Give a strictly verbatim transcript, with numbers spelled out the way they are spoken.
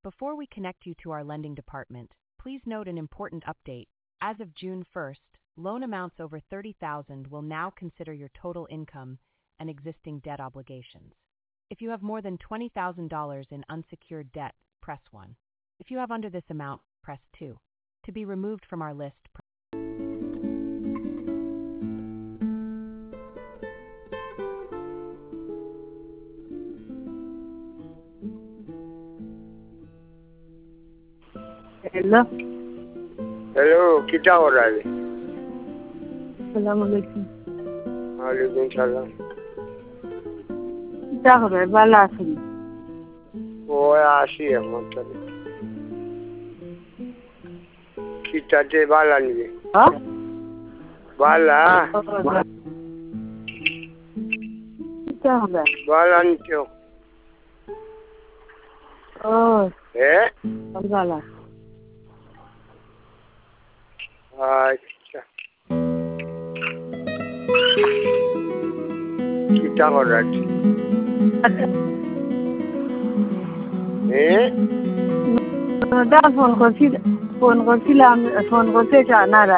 Before we connect you to our lending department, please note an important update. As of June first, loan amounts over thirty thousand dollars will now consider your total income and existing debt obligations. If you have more than twenty thousand dollars in unsecured debt, press one. If you have under this amount, press two. To be removed from our list, press Hello. Hello कितना हो रहा है? सलाम अलैकुम। वालेकुम सलाम। क्या हो रहा है? बाला आसरी। वो आशी है मतलब। कितना दे बाला नहीं? हाँ? बाला? क्या हो रहा है? बाला नहीं क्यों? ओह। है? बाला। अच्छा। कितना हो रहा है? दा फोन करছি ফোন করছিলাম ফোন করতে চা না